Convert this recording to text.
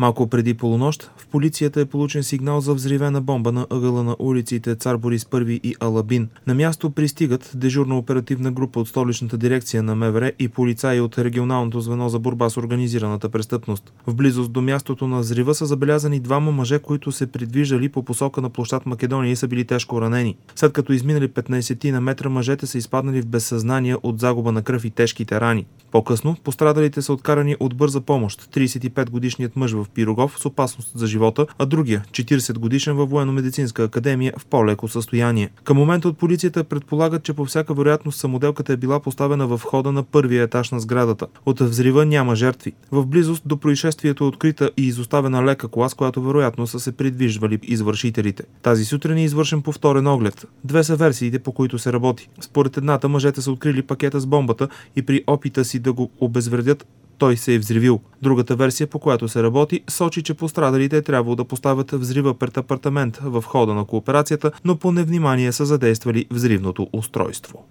Малко преди полунощ в полицията е получен сигнал за взривена бомба на ъгъла на улиците Цар Борис I и Алабин. На място пристигат дежурна оперативна група от столичната дирекция на МВР и полицаи от регионалното звено за борба с организираната престъпност. В близост до мястото на взрива са забелязани двама мъже, които се придвижали по посока на площад Македония и са били тежко ранени. След като изминали 15 на метра, мъжете са изпаднали в безсъзнание от загуба на кръв и тежките рани. По-късно пострадалите са откарани от бърза помощ. 35-годишният мъж в Пирогов с опасност за живота, а другия, 40-годишен във военно-медицинска академия, в по-леко състояние. Към момента от полицията предполагат, че по всяка вероятност самоделката е била поставена в входа на първия етаж на сградата. От взрива няма жертви. В близост до происшествието е открита и изоставена лека кола, с която вероятно са се придвижвали извършителите. Тази сутрин е извършен повторен оглед. Две са версиите, по които се работи. Според едната, мъжете са открили пакета с бомбата и при опита си да го обезвредят, той се е взривил. Другата версия, по която се работи, сочи, че пострадалите е трябвало да поставят взрива пред апартамент в хода на кооперацията, но по невнимание са задействали взривното устройство.